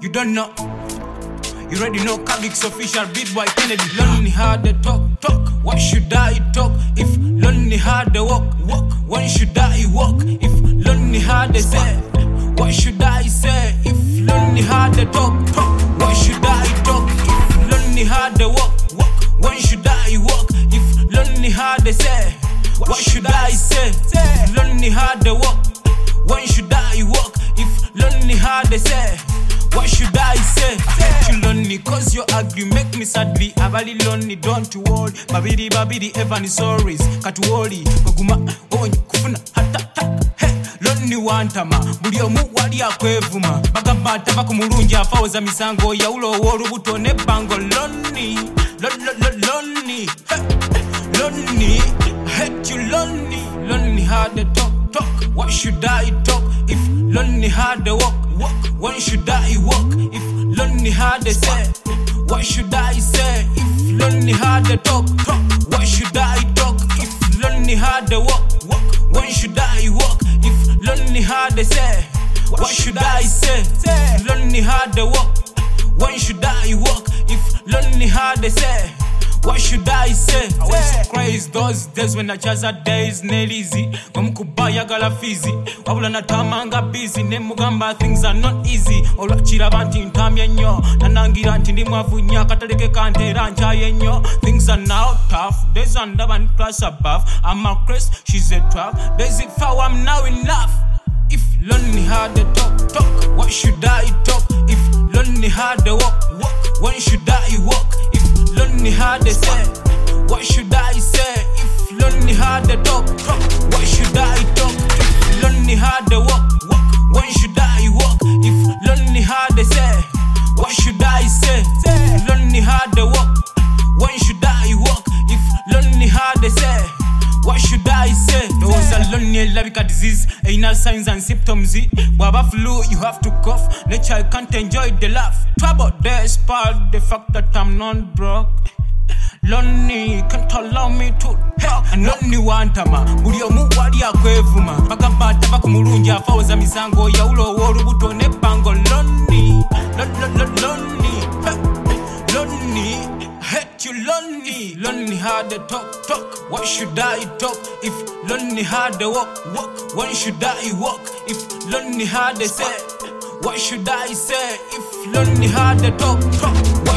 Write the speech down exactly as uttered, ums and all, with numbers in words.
You don't know. You already know Kabix official beat by Kennedy. Lonely hard the talk, talk. What should I talk? If lonely hard the walk, walk. When should I walk? If lonely hard the say, what should I say? If lonely hard the talk, talk. What should I talk? If lonely hard the walk, walk. When should I walk? If lonely hard the say, what should I say? If lonely hard the walk, when should I walk? If lonely hard the say, what should I say? I you lonely cause you're ugly, make me sadly abali lonely, don't you worry. Babidi babidi ever ni stories katuoli kuguma onye kufuna hata tak. Hey, lonely wantama buli omu wali akwevuma bagamba tava ku mulungi afawoza misango ya ulo wolubuto ne bango. Lonely lonely hey, lonely I hate you lonely. Lonely hard to talk talk. What should I talk? If lonely hard to walk walk. When should I walk? If lonely hard to say, what should I say? If lonely hard to talk talk. What should I talk? If lonely hard to walk walk. When should I walk? If lonely hard to say, what should I say? If lonely hard to walk. When should I walk? If lonely hard to say, what should I say? I was so crazy those days when I chose a days nail easy. Mukubaya gala fizi. Wabula na tamanga busy. Nemugamba things are not easy. Olwachira banti ntamye nnyo. Nanangira nti ndi mwavunya kataleke kantera nchaye nnyo. Things are now tough. Days under one class above. I'm a Chris, she's a twelve. Days if I am now in love. If lonely hard to talk, talk. What should I talk? If lonely hard to walk, walk. When should I walk? If lonely hard to say, what should I say? If lonely hard to talk, talk. What should I talk? If lonely hard to walk, walk. When should I walk? If lonely hard to say, what should I say? If lonely hard to walk, when should I walk? If lonely hard to say, what should I say? Those are lonely like a disease, anal signs and symptoms. Baba flu, you have to cough. Nature can't enjoy the laugh. Trouble, despite the fact that I'm not broke. Lonely can't allow me to help. And lonely wantama buli omu wali akwevuma bagamba tava ku mulungi afawoza misango ya ulo wolubuto ne bango. Lonely lonely lonely I hate you lonely. Lonely hard to talk talk. What should I talk? If lonely hard to walk walk. When should I walk? If lonely hard to say, what should I say? If lonely hard to talk talk.